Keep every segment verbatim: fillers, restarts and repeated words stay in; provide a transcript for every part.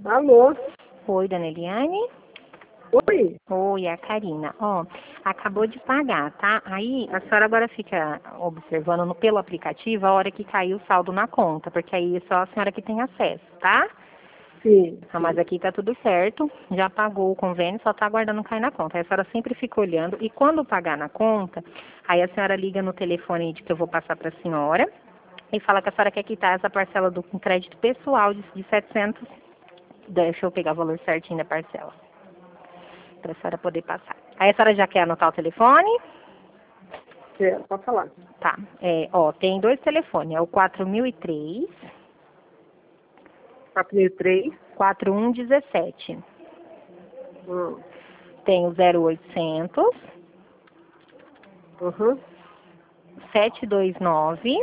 Alô? Oi, dona Eliane? Oi? Oi, é a Karina. Ó, acabou de pagar, tá? Aí a senhora agora fica observando no, pelo aplicativo a hora que caiu o saldo na conta, porque aí é só a senhora que tem acesso, tá? Sim. Ah, mas aqui tá tudo certo, já pagou o convênio, só tá aguardando cair na conta. Aí a senhora sempre fica olhando e quando pagar na conta, aí a senhora liga no telefone de que eu vou passar para a senhora e fala que a senhora quer quitar essa parcela do com crédito pessoal de, de setecentos. Deixa eu pegar o valor certinho da parcela, para a senhora poder passar. Aí a senhora já quer anotar o telefone? Quero, pode falar. Tá. É, ó, tem dois telefones, é o quatro mil e três, quatro mil e três. quatro um um sete. Hum. Tem o zero oitocentos, Uhum. sete dois nove,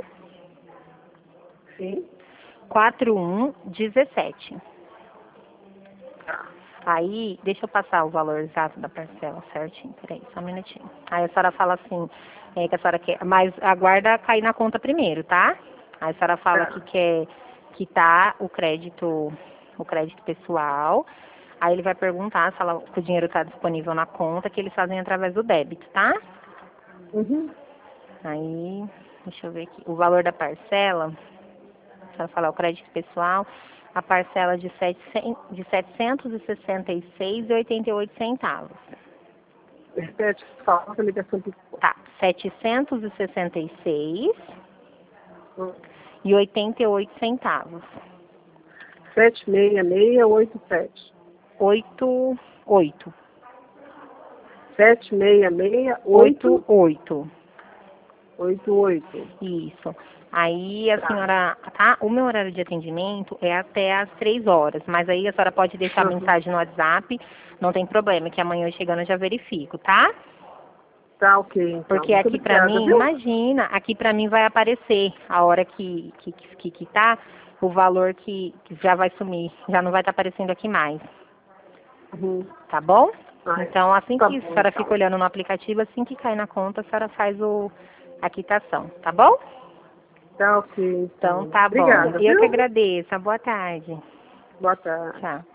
Sim. quatro um um sete. Tá. Aí, deixa eu passar o valor exato da parcela certinho. Peraí, só um minutinho. Aí a senhora fala assim, é, que a senhora quer, mas aguarda cair na conta primeiro, tá? Aí a senhora fala Tá. que quer quitar o crédito, o crédito pessoal. Aí ele vai perguntar se, ela, se o dinheiro está disponível na conta, que eles fazem através do débito, tá? Uhum. Aí, deixa eu ver aqui. O valor da parcela, se ela falar o crédito pessoal, a parcela de, setecentos, de setecentos e sessenta e seis reais e oitenta e oito centavos. Repete, fala a ligação que for. Tá, setecentos e sessenta e seis Hum. e oitenta e oito centavos. sete seis seis oito sete. Oito, oito. sete seis seis Oito, oito oito. oito oito. Isso. Aí a Tá. senhora, tá? O meu horário de atendimento é até às três horas, mas aí a senhora pode deixar Uhum. mensagem no WhatsApp, não tem problema, que amanhã chegando eu já verifico, tá? Tá, ok, então. Porque Muito aqui pra obrigada, mim, viu? imagina, aqui pra mim vai aparecer a hora que que, que, que tá, o valor que, que já vai sumir, já não vai estar aparecendo aqui mais, Uhum. tá bom? Ai, Então, assim tá que a bom, senhora fica então. olhando no aplicativo, assim que cai na conta, a senhora faz o, a quitação, tá bom? Tá, ok, Então, então. tá bom. Obrigada, Eu que viu? agradeço. Boa tarde. Boa tarde. Tchau.